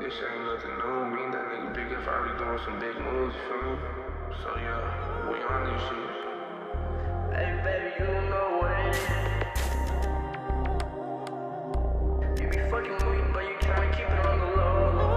this shit ain't nothing new. Me and that nigga Big F already doing some big moves, you feel me? So yeah, we on this shit. Hey baby, you don't know what it is. You be fucking with me, but you tryna keep it on the low.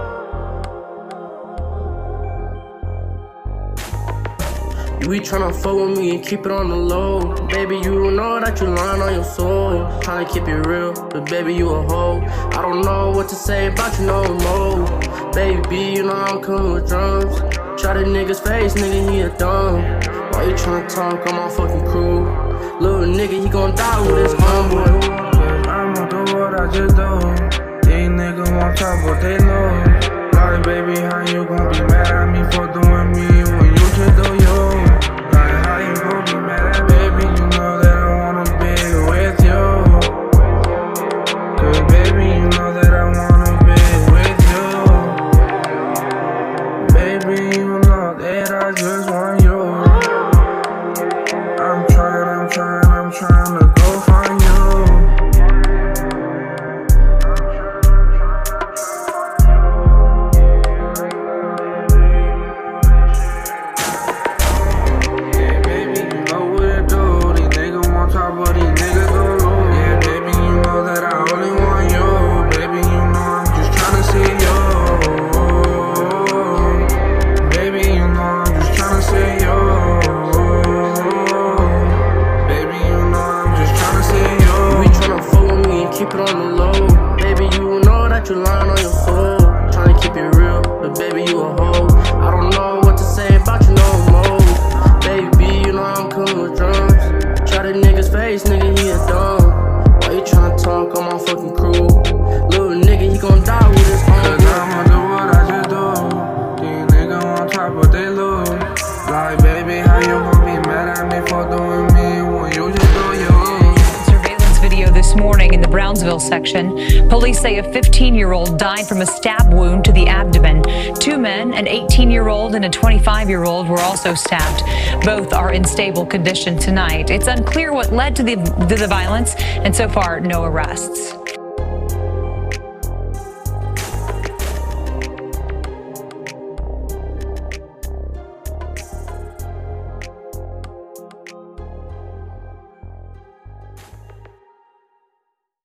You be tryna fuck with me and keep it on the low. Baby, you know that you lying on your soul. Tryna keep it real, but baby, you a hoe. I don't know what to say about you no more. Baby, you know I'm coming with drums. Shot a nigga's face, nigga, he a dumb. Why you tryna talk on my fucking crew? Little nigga, he gon' die with his homeboy. I'ma do what I just do. These niggas won't talk, but they know. Like, baby, how you gon' be mad at me for doing me when you just do you? Like, how you gon' be mad at baby? You know that I wanna be with you. Cause baby, you know that I wanna be with you. Baby, you know that I just want you. I'm trying to go find you. Keep it on the low. Baby, you know that you lying on your soul. Tryna keep it real, but baby, you a hoe. I don't know what to say about you no more. Baby, you know I'm coming with drums. Shot a nigga's face, nigga, he a dumb. Why you tryna talk on my fucking crew? Little nigga, he gon' die with his own. Cause I'ma do what I just do. These niggas on top, but they lose. Like, baby, how you gon' be mad at me for doing me when you just do you? Video this morning in the Brownsville section. Police say a 15-year-old died from a stab wound to the abdomen. Two men, an 18-year-old and a 25-year-old, were also stabbed. Both are in stable condition tonight. It's unclear what led to the violence, and so far, no arrests.